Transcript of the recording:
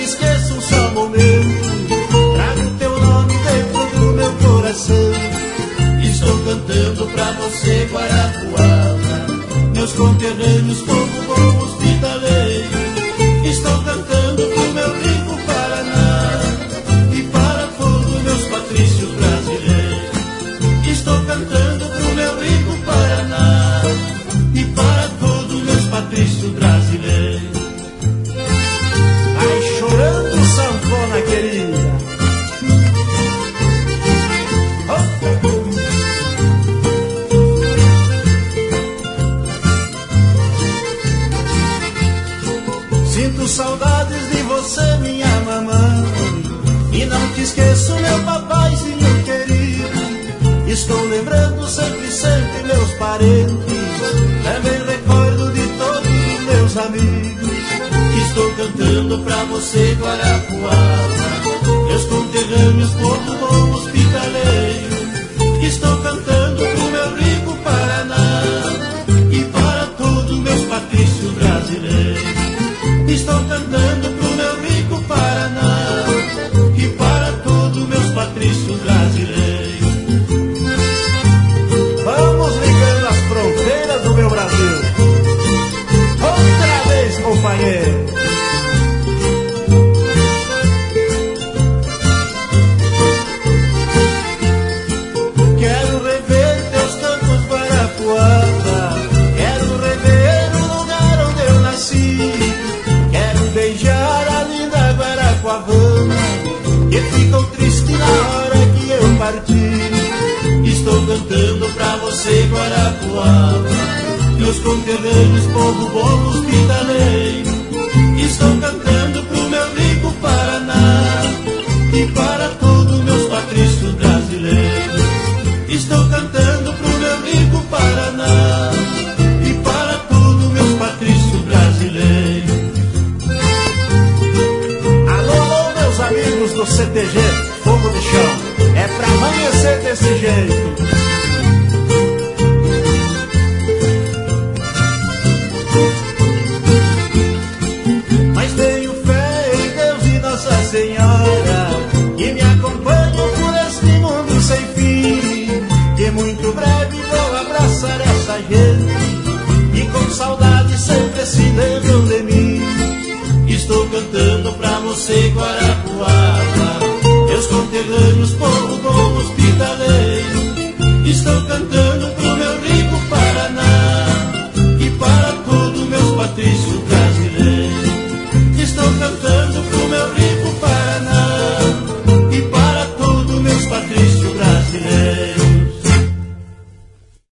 esqueço um só momento. Trago teu nome dentro do meu coração. Estou cantando pra você, Guarapuava, meus conterrâneos, povo bom hospitaleiro. Estou cantando pro meu rico Paraná e para todos meus patrícios brasileiros. Estou cantando pro meu rico Paraná e para todos meus patrícios brasileiros. Vai chorando, sanfona querida. Sinto saudades de você, minha mamãe, e não te esqueço, meu papaizinho querido. Estou lembrando sempre, sempre meus parentes, também recordo de todos os meus amigos. Estou cantando pra você, Guarapuava, meus conterrâneos, povo bom hospitaleiro. Estou cantando pro meu rico Paraná e para todos meus patrícios brasileiros. Estou cantando pro meu rico Paraná e para todos meus patrícios brasileiros. Vamos ligando as fronteiras do meu Brasil. Outra vez, companheiro. Quero rever teus campos, Guarapuava. Quero rever o lugar onde eu nasci. Beijar a linda Guarapuavana, que ficou triste na hora que eu parti. Estou cantando pra você, Guarapuava, meus conterrâneos, povo bom hospitaleiro. Estou cantando pro meu rico Paraná e para todos meus patrícios brasileiros. Estou cantando pro meu rico Paraná e para todos meus patrícios brasileiros. Amigos do CTG, fogo de chão, é pra amanhecer desse jeito. Mas tenho fé em Deus e Nossa Senhora, que me acompanham por este mundo sem fim, que muito breve vou abraçar essa gente, e com saudade sempre se lembram de mim. Estou cantando pra você, Guarapuava, meus conterrâneos, povo bom hospitaleiro. Estou cantando